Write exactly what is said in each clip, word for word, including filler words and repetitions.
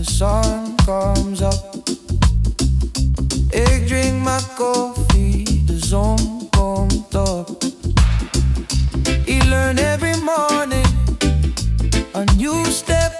the sun comes up. Ik drink mijn koffie, de zon komt op. I learn every morning a new step.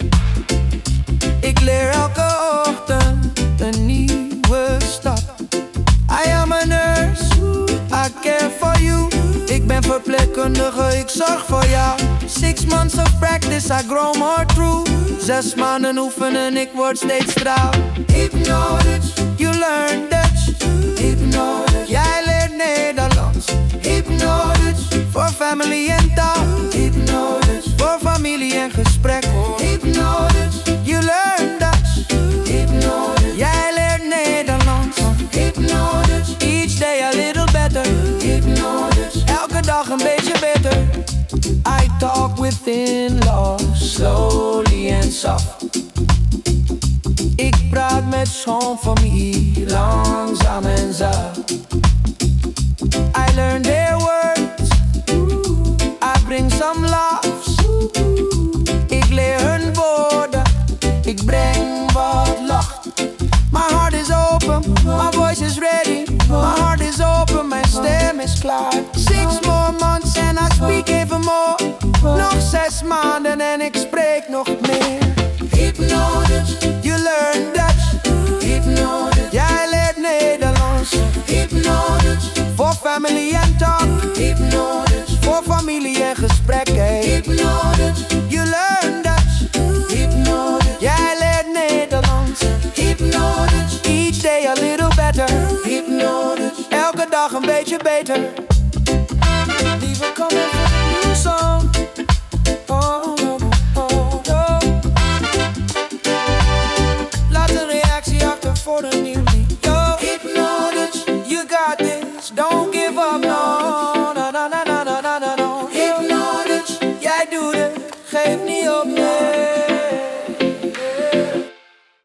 Ik leer elke ochtend een nieuwe stap. I am a nurse, I care for you. Ik ben verpleegkundige, ik zorg voor jou. Six months of practice, I grow more true. Zes maanden oefenen, ik word steeds trouw. Hypnotisch, you learn Dutch. Hypnotisch, jij leert Nederlands. Hypnotisch, voor family en taal. Hypnotisch, voor familie en gesprek. Hypnotisch, you learn Dutch. Hypnotisch, jij leert Nederlands. Hypnotisch, each day a little better. Hypnotisch, elke dag een beetje beter. I talk within laws, slowly and soft. Ik praat met schoonfamilie, langzaam en zacht. I learn their words, I bring some laughs. Ik leer hun woorden, ik breng wat lacht. My heart is open, my voice is ready. My heart is open, mijn stem is klaar. Six more months and I speak even more. Nog zes maanden en ik spreek nog meer. Hypnotisch, you learn Dutch. Hypnotisch, jij leert Nederlands. Hypnotisch, voor family en talk. Hypnotisch, voor familie en gesprekken. Hypnotisch, you learn Dutch. Hypnotisch, jij leert Nederlands. Hypnotisch, each day a little better. Hypnotisch, elke dag een beetje beter. Lieve, kom even.